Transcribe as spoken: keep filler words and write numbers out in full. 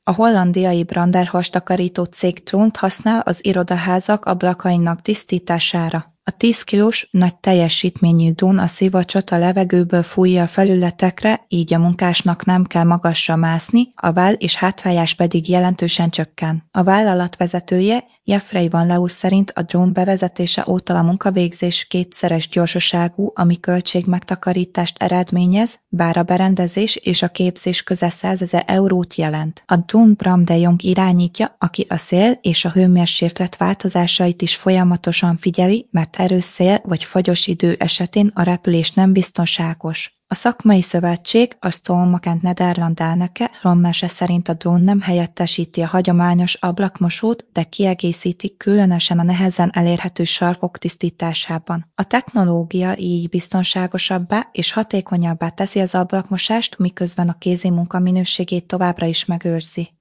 A hollandiai Brander hastakarító cég drónt használ az irodaházak ablakainak tisztítására. A tíz kilós, nagy teljesítményű drón a szivacsot a levegőből fújja a felületekre, így a munkásnak nem kell magasra mászni, a váll és hátfájás pedig jelentősen csökken. A vállalat vezetője, Jeffrey Van Leur szerint a drón bevezetése óta a munkavégzés kétszeres gyorsaságú, ami költségmegtakarítást eredményez, bár a berendezés és a képzés közel százezer eurót jelent. A drón Bram de Jong irányítja, aki a szél és a hőmérséklet változásait is folyamatosan figyeli, mert erős szél vagy fagyos idő esetén a repülés nem biztonságos. A szakmai szövetség, a Stormkent Nederland elnöke Rommese szerint a drón nem helyettesíti a hagyományos ablakmosót, de kiegészíti, különösen a nehezen elérhető sarkok tisztításában. A technológia így biztonságosabbá és hatékonyabbá teszi az ablakmosást, miközben a kézimunka minőségét továbbra is megőrzi.